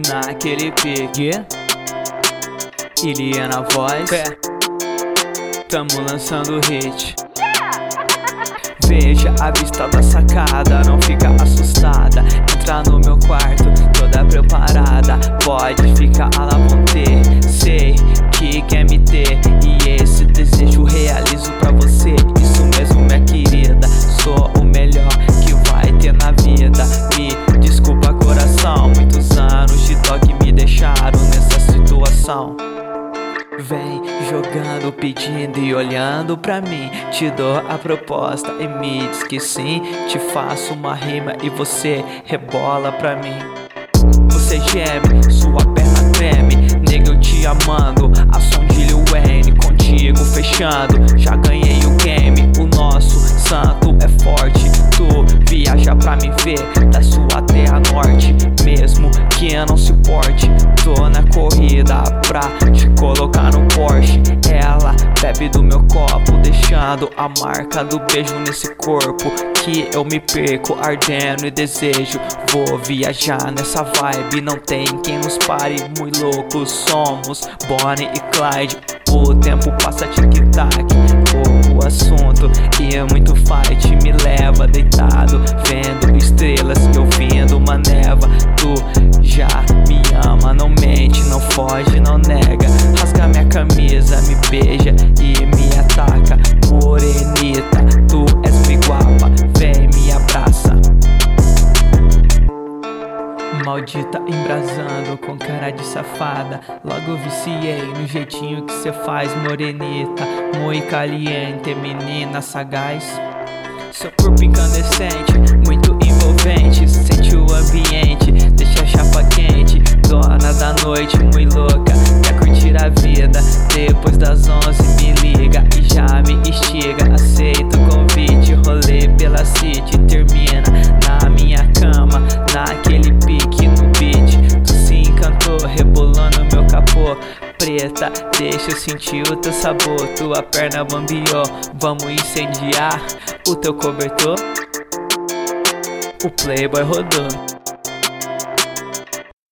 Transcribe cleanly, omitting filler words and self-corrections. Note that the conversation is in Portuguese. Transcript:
naquele pique. Iria na voz, tamo lançando hit. Veja a vista da sacada, não fica assustada. Entra no meu quarto, toda preparada. Pode ficar à la vontade. Sei que quer me ter, e esse desejo realizo pra você. Isso mesmo, minha querida, sou o melhor que vai ter na vida. Me desculpa, coração, muitos anos de toque me deixaram nessa situação. Vem jogando, pedindo e olhando pra mim. Te dou a proposta e me diz que sim. Te faço uma rima e você rebola pra mim. Você geme, sua perna treme. Nega, eu te amando, a som de Lil Wayne. Contigo fechando, já ganhei o game. O nosso santo é forte. Tu viaja pra me ver da sua terra norte. Mesmo que eu não suporte, tô na corrida pra te colocar no Porsche. Ela bebe do meu copo, deixando a marca do beijo nesse corpo. Que eu me perco ardendo e desejo. Vou viajar nessa vibe, não tem quem nos pare. Muito loucos somos, Bonnie e Clyde. O tempo passa tic-tac, pouco assunto e muito fight. Me leva deitado, vendo estrelas e ouvindo uma neva. Tu já me ama, não mente, não foge, não nega. Rasga minha camisa, me beija e me ataca. Morenita, tu és biguapa, vem me abraça. Maldita embrasando com cara de safada. Logo viciei no jeitinho que cê faz, morenita. Muito caliente, menina sagaz. Seu corpo incandescente, muito envolvente. Sente o ambiente, deixa a chapa quente. Dona da noite, muito louca, quer curtir a vida. Depois das 11 me liga e já me instiga. Aceito o convite, rolê pela city. Termina na minha cama, naquele pique no beat. Tu se encantou, rebolando meu capô. Preta, deixa eu sentir o teu sabor. Tua perna bambiou, vamos incendiar o teu cobertor. O Playboy rodou.